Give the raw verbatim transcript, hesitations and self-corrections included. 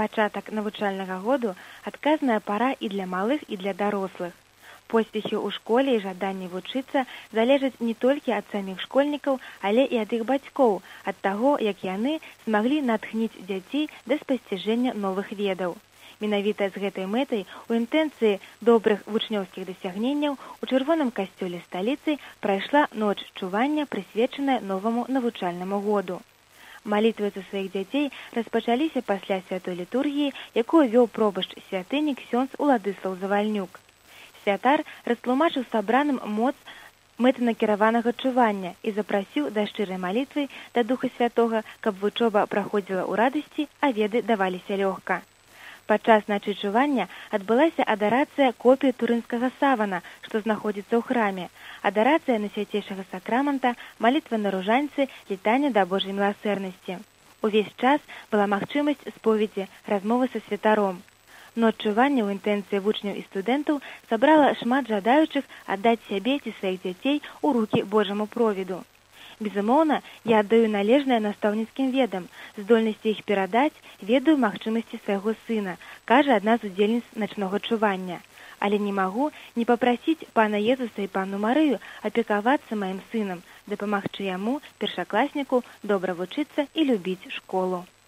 Пачатак навучальнага году адказная пара і для малых, і для дарослых. Поспехі ў школе і жаданне вучыцца залежаць не толькі ад саміх школьнікаў, але і ад іх бацькоў, ад таго, як яны змаглі натхніць дзяцей да спасціжэння новых ведаў. Менавіта з гэтай мэтай у інтэнцыі добрых вучнёўскіх дасягненняў у чырвоным касцёле сталіцы прайшла ноч чування, прысвечаная новаму навучальнаму году. Малітвы за сваіх дзяцей распачаліся пасля святой літургіі, якую вёў пробашч святыні ксёндз Уладыслаў Завальнюк. Святар растлумачыў сабраным моц мэтанакіраванага чування і запрасіў да шчырай малітвы да Духа Святога, каб вучоба праходзіла ў радасці, а веды даваліся лёгка. Падчас начы чування адбылася адарацыя копіі турынскага савана, што знаходзіцца ў храме, адарацыя на свяцейшага сакрамента, малітва на ружанцы, літанне да Божай міласэрнасці. Увесь час была магчымасць споведзі, размовы са святаром. Ноч чування ў інтэнцыі вучняў і студэнтаў сабрала шмат жадаючых аддаць сябе ці сваіх дзяцей у рукі Божаму провіду. Безумоўна, я аддаю належнае настаўніцкім ведам, здольнасці іх перадаць, ведаю магчымасці свайго сына, кажа адна з удзельніц начнога чування. Але не магу не папрасіць пана Езуса і пану Марыю апекавацца маім сынам, дапамагчы яму, першакласніку, добра вучыцца і любіць школу.